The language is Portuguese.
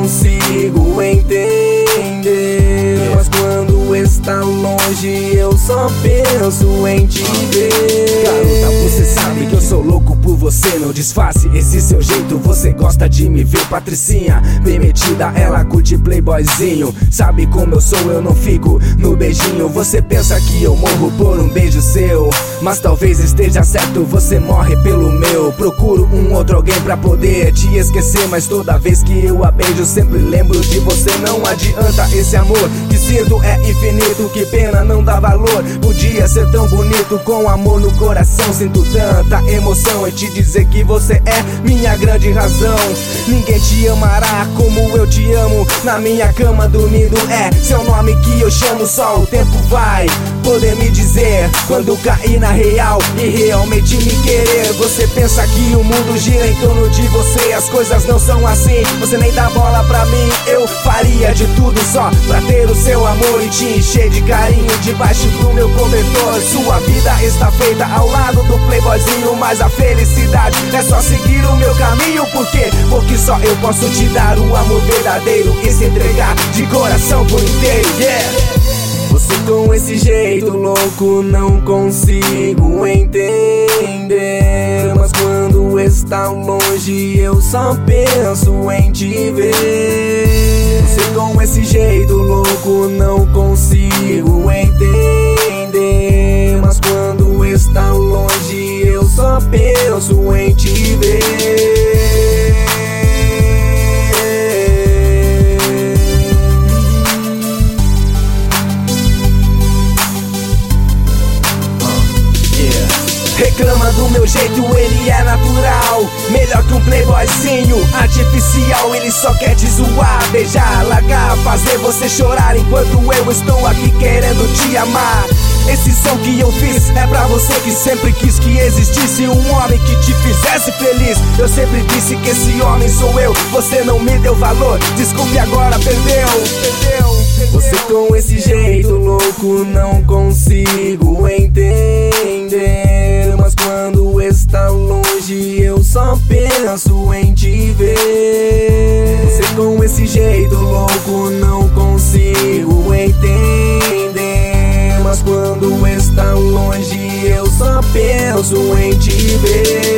consigo entender. Mas quando está longe eu só penso em te ver. Garota, você sabe que eu sou louco por você. Não disfarce esse seu jeito, você gosta de me ver. Patricinha, bem metida, ela curte playboyzinho. Sabe como eu sou, eu não fico no beijinho. Você pensa que eu morro por um beijo seu, mas talvez esteja certo, você morre pelo meu. Procuro um outro alguém pra poder te esquecer, mas toda vez que eu a beijo sempre lembro de você. Não adianta, esse amor que sinto é infinito. Que pena não dá valor, podia ser tão bonito. Com amor no coração sinto tanta emoção em te dizer que você é minha grande razão. Ninguém te amará como eu te amo. Na minha cama dormindo é seu nome que eu chamo. Só o tempo vai poder me dizer quando cair na real e realmente me querer. Você pensa que o mundo gira em torno de você, as coisas não são assim. Você nem dá bola pra mim, eu faria de tudo só pra ter o seu amor e te encher de carinho debaixo do meu cobertor. Sua vida está feita ao lado do playboyzinho, mas a felicidade é só seguir o meu caminho. Por quê? Porque só eu posso te dar o amor verdadeiro e se entregar de coração por inteiro, yeah. Você com esse jeito louco não consigo entender. Mas quando está longe eu só penso em te ver. Você com esse jeito louco não consigo entender. Mas quando está longe eu só penso em te ver. Reclama do meu jeito, ele é natural. Melhor que um playboyzinho artificial. Ele só quer te zoar, beijar, largar, fazer você chorar, enquanto eu estou aqui querendo te amar. Esse som que eu fiz é pra você que sempre quis que existisse um homem que te fizesse feliz. Eu sempre disse que esse homem sou eu, você não me deu valor, desculpe, agora perdeu. Você com esse jeito louco não consigo entender. Mas quando está longe eu só penso em te ver. Você com esse jeito louco não consigo entender. Mas quando está longe eu só penso em te ver.